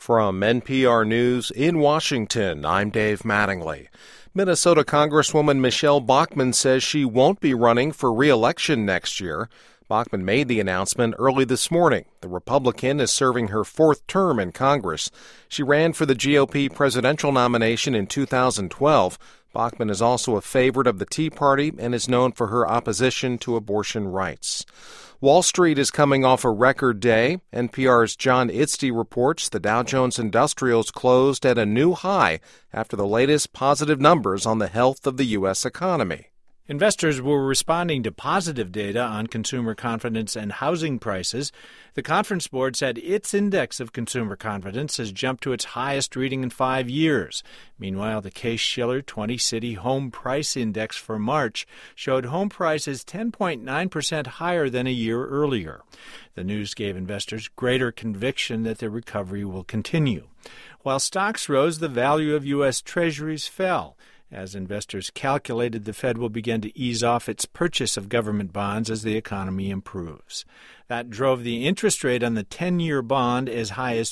From NPR News in Washington, I'm Dave Mattingly. Minnesota Congresswoman Michelle Bachmann says she won't be running for re-election next year. Bachmann made the announcement early this morning. The Republican is serving her fourth term in Congress. She ran for the GOP presidential nomination in 2012. Bachmann is also a favorite of the Tea Party and is known for her opposition to abortion rights. Wall Street is coming off a record day. NPR's John Itzty reports the Dow Jones Industrials closed at a new high after the latest positive numbers on the health of the U.S. economy. Investors were responding to positive data on consumer confidence and housing prices. The Conference Board said its index of consumer confidence has jumped to its highest reading in 5 years. Meanwhile, the Case-Shiller 20-City Home Price Index for March showed home prices 10.9% higher than a year earlier. The news gave investors greater conviction that the recovery will continue. While stocks rose, the value of U.S. Treasuries fell, as investors calculated the Fed will begin to ease off its purchase of government bonds as the economy improves. That drove the interest rate on the 10-year bond as high as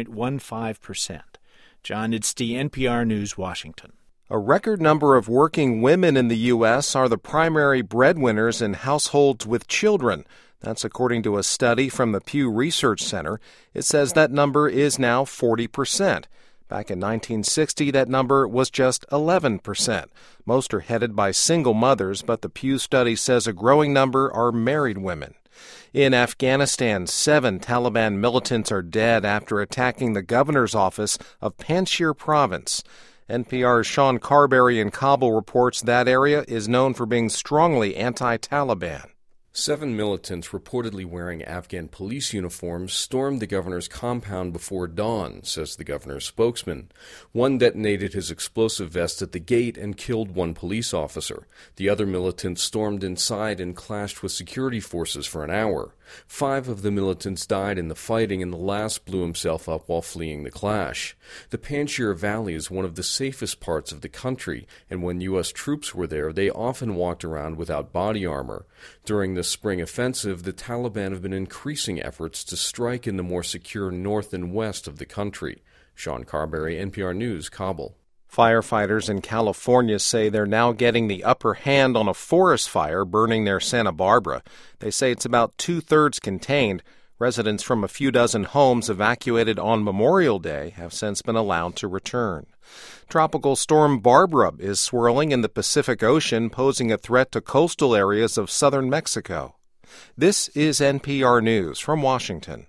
2.15%. John Itzty, NPR News, Washington. A record number of working women in the U.S. are the primary breadwinners in households with children. That's according to a study from the Pew Research Center. It says that number is now 40%. Back in 1960, that number was just 11%. Most are headed by single mothers, but the Pew study says a growing number are married women. In Afghanistan, 7 Taliban militants are dead after attacking the governor's office of Panjshir province. NPR's Sean Carberry in Kabul reports that area is known for being strongly anti-Taliban. 7 militants reportedly wearing Afghan police uniforms stormed the governor's compound before dawn, says the governor's spokesman. One detonated his explosive vest at the gate and killed 1 police officer. The other militants stormed inside and clashed with security forces for an hour. 5 of the militants died in the fighting, and the last blew himself up while fleeing the clash. The Panjshir Valley is one of the safest parts of the country, and when U.S. troops were there, they often walked around without body armor. During the spring offensive, the Taliban have been increasing efforts to strike in the more secure north and west of the country. Sean Carberry, NPR News, Kabul. Firefighters in California say they're now getting the upper hand on a forest fire burning near Santa Barbara. They say it's about 2/3 contained. Residents from a few dozen homes evacuated on Memorial Day have since been allowed to return. Tropical storm Barbara is swirling in the Pacific Ocean, posing a threat to coastal areas of southern Mexico. This is NPR News from Washington.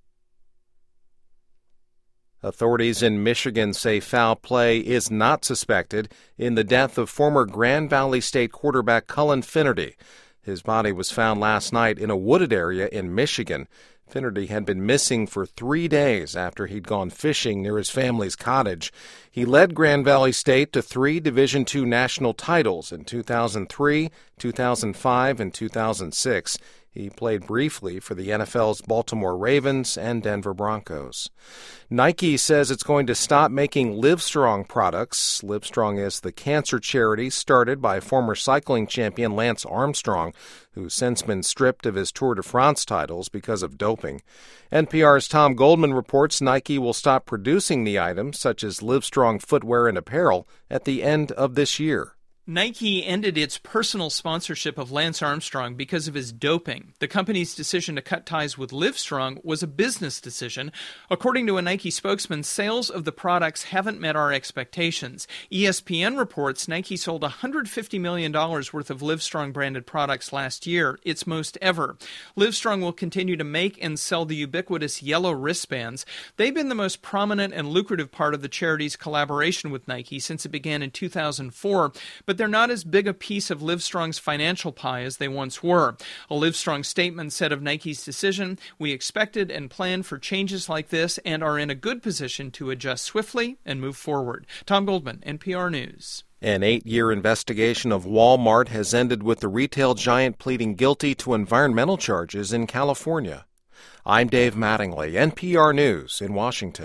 Authorities in Michigan say foul play is not suspected in the death of former Grand Valley State quarterback Cullen Finnerty. His body was found last night in a wooded area in Michigan. Finnerty had been missing for 3 days after he'd gone fishing near his family's cottage. He led Grand Valley State to 3 Division II national titles in 2003, 2005, and 2006. He played briefly for the NFL's Baltimore Ravens and Denver Broncos. Nike says it's going to stop making Livestrong products. Livestrong is the cancer charity started by former cycling champion Lance Armstrong, who's since been stripped of his Tour de France titles because of doping. NPR's Tom Goldman reports Nike will stop producing the items, such as Livestrong footwear and apparel, at the end of this year. Nike ended its personal sponsorship of Lance Armstrong because of his doping. The company's decision to cut ties with Livestrong was a business decision. According to a Nike spokesman, sales of the products haven't met our expectations. ESPN reports Nike sold $150 million worth of Livestrong-branded products last year, its most ever. Livestrong will continue to make and sell the ubiquitous yellow wristbands. They've been the most prominent and lucrative part of the charity's collaboration with Nike since it began in 2004, but they're not as big a piece of Livestrong's financial pie as they once were. A Livestrong statement said of Nike's decision, "We expected and planned for changes like this and are in a good position to adjust swiftly and move forward." Tom Goldman, NPR News. An 8-year investigation of Walmart has ended with the retail giant pleading guilty to environmental charges in California. I'm Dave Mattingly, NPR News in Washington.